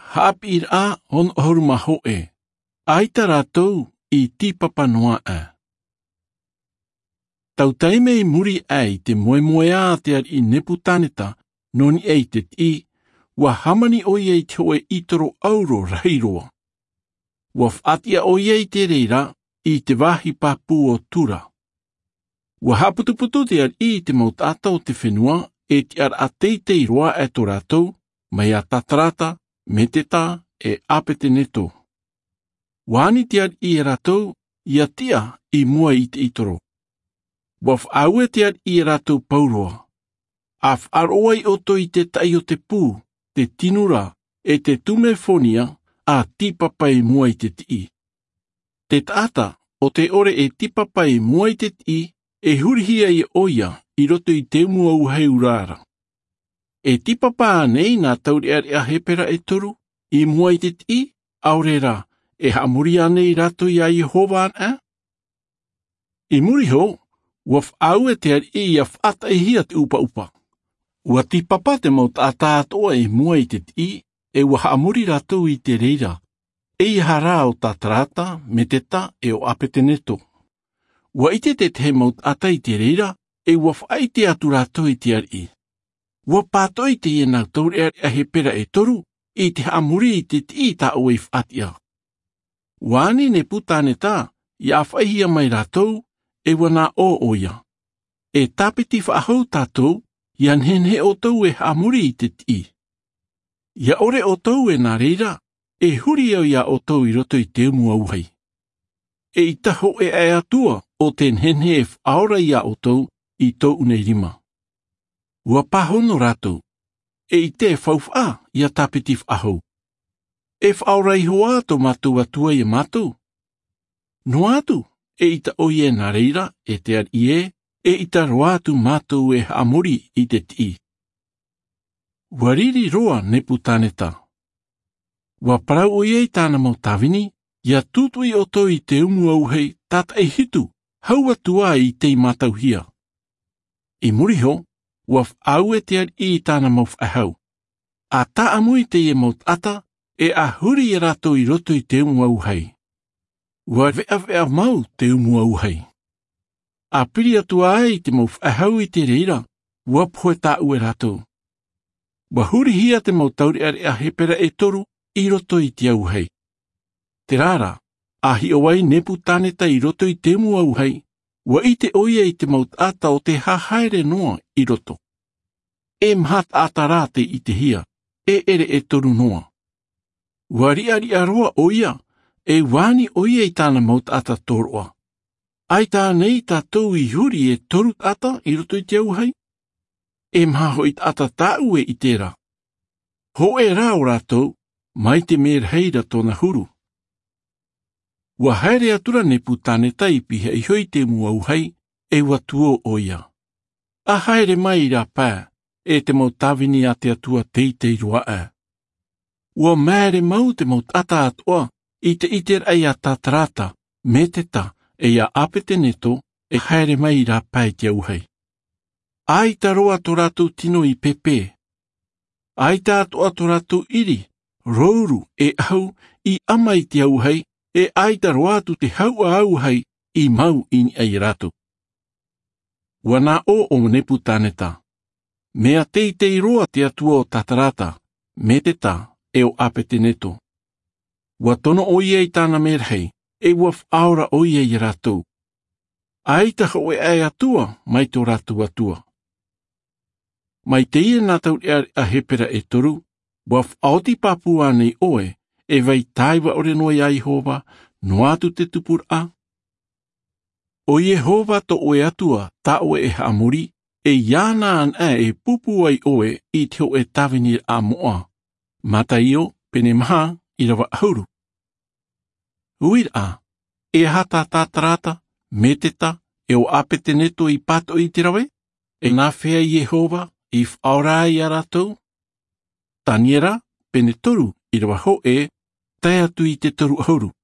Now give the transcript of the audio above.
Hapir a on horumaho e. Aita ratou I tipapa noa a. Tau taime I muri ai te moe te ar I Nebutaneta noni ei te I, wa hamani o iei te oe itoro auro reiroa. Wa whatia o iei te reira I te wahi papu o tura. Wa haputuputu te ar I te mautata o te whenua e te ar a teitei roa e to ratou, mai a tatarata, meteta e apete neto. Wani te ar I ratou, ia tia I mua I te itoro. Waf aue te ar I ratou pauroa. Af aroai o to I te tai o te pū, te tinura, e te tume fonia, a tipapai mua I te tii. Te tata, o te ore e tipapai mua I te tii, e hurihia I oia, I roto I te mua uhei urara. E tipapa nei nā tauri ar a hepera e toru, I mua I te tii, aurera, e hamuri ane I rato I a Jehova an I muri ho, waf au e te ar I a whata e hia te upa. Ua tipapa te maut ata atoa e mua I te tii, e wa hamuri rato I te reira. E I hara o tatarata, meteta e o apete neto. Ua ite te te maut ata I te reira, e wa whai te atu rato I te ar I. Ua pato I te ienau tauri ar a hepera e toru, I te hamuri I te tii ta o e whatia. Wani Nebutaneta, ia whaihia mai ratou, e wana o oia. E tapiti whaahau tātou, ia nhenhe o tau e hamuri I te tii. Ia ore o tau e nā reira, e huri au ia o tau I roto I te mua uhei. E I taho e ai atua o te nhenhe e whaora ia o tau I tau unei rima. Ua pahono ratou, e I te whauwha ia tapiti whaahau. E whaora I hoa to matu atua I matu. No atu, e ita oie nā reira, e te ar ie, e ita roatu matu e hamuri I te tii. Wariri roa Nebutaneta. Wa parau oie I tāna mau tawini, ia tutui o to I te umu auhei tata e hitu, hau atua I te matauhia. I muriho, wa au e te ar I tāna mau whahau. A ta amui te e maut ata, e a huri e rato I roto I te umu auhei. Wa vea mau te umu auhei. A piri atua ai te mau whahau I te reira, wa poe tā ue rato. Wa huri hia te mau tauri ar a hepera e toru, I roto I te auhei. Te rara, a hi awai Nebutaneta I roto I te umu auhei, wa I te oia I te maut ata o te hahaere noa I roto. E mhat ata rate I te hia, e ere e toru noa. Wa ria roa oia, e wani oia I tāna maut ata toroa. Ai tā nei tātou I huri e toru ata I roto I te auhei? E mhaho I ata tāu e I tērā. Ho e rao rātou, mai te mer heira tōna huru. Wa haere atura Nebutaneta I pihe I hoi te mua auhei, e watuo oia. A haere mai I rā pā, e te mau tawini a te atua teitei roa a. Ua mēre mau te mau tata atoa, I te iter ai a tatarata, meteta, e a apete neto, e haere mai I rā pā I te auhei. Ai ta roa to rātou tino I pepe. Ai ta atoa to rātou iri, rouru e au I ama I te auhei, e ai ta roa tu te hau a auhei I mau ini ai rātou. Wana o Nebutaneta. Mea teitei roa te atua o tatarata, meteta, e o apete neto. Wa tono o iei tāna merhei, e waf aura o iei rātou. Ai taha o e ai atua, mai tō rātou atua. Mai te ia nātau a hepera e toru, waf aoti papua nei oe, e vai taiwa ore noa ia Jehova, no atu te tupur a. O Jehova to oe atua, ta oe e hamuri, e iana an e pupu ai oe I te o e tawini a moa. Mata io, pene maha, I rawa hauru. Uir a, e hata tatarata, meteta, e o apete neto I pato I te rawe, e nā whea Jehova, I whaora I a ratou. Taniera, pene toru, I rawa ho e, tai atu I te toru hauru.